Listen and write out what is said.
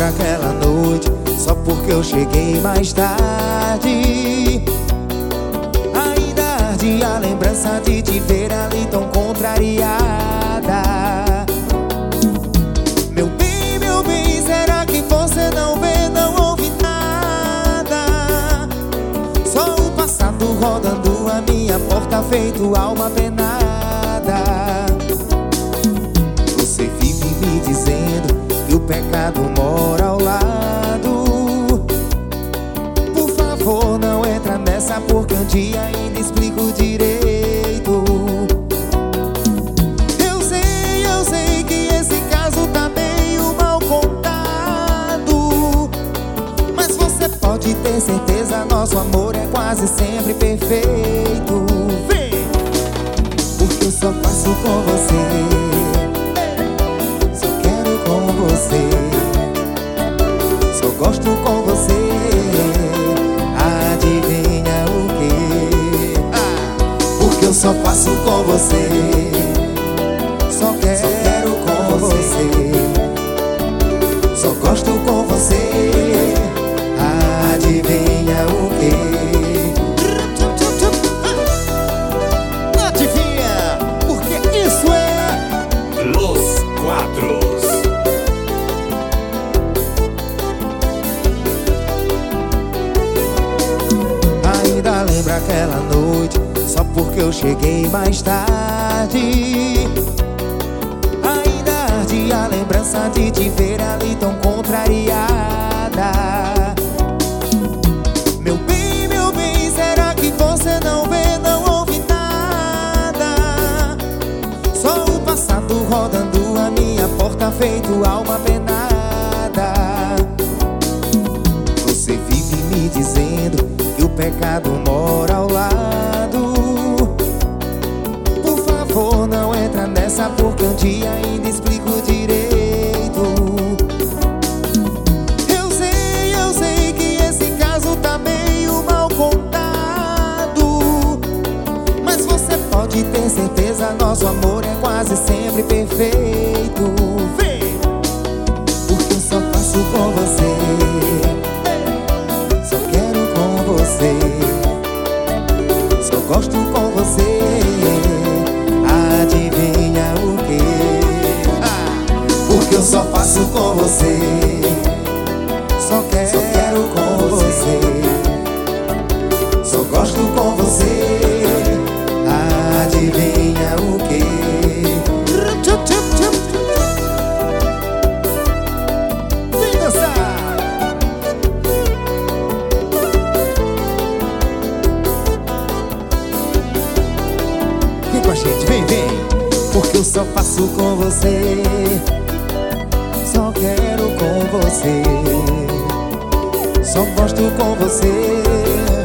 lembra aquela noite, só porque eu cheguei mais tarde. Ainda arde a lembrança de te ver ali tão contrariada. Meu bem, será que você não vê, não ouve nada? Só o passado rodando a minha porta, feito alma penada. Você vive me dizendo que o pecado mora ao lado. Por favor, não entra nessa, porque um dia ainda explico direito. Eu sei que esse caso tá meio mal contado, mas você pode ter certeza, nosso amor é quase sempre perfeito. Vem! Porque eu só faço com você, só quero com você, só gosto com você. Adivinha o quê? Porque eu só faço com você, só quero com você, só gosto com você. Adivinha o quê? Adivinha, porque isso é Los Quatros. Ainda lembra aquela noite, só porque eu cheguei mais tarde. Ainda arde a lembrança de te ver ali tão contrariada. Meu bem, será que você não vê, não ouve nada? Só o passado rodando a minha porta, feito alma penada. Você vive me dizendo que o pecado mora ao lado. Por favor, não entra nessa, porque um dia ainda explico direito. Eu sei que esse caso tá meio mal contado, mas você pode ter certeza, nosso amor é quase sempre perfeito. Vem! Porque eu só faço com você, só quero com você, só gosto com você. Adivinha o quê? Porque eu só faço com você, só quero com você, só gosto com você. Adivinha o quê? Vem dançar! Vem com a gente, vem! Porque eu só faço com você, só quero com você, só gosto com você.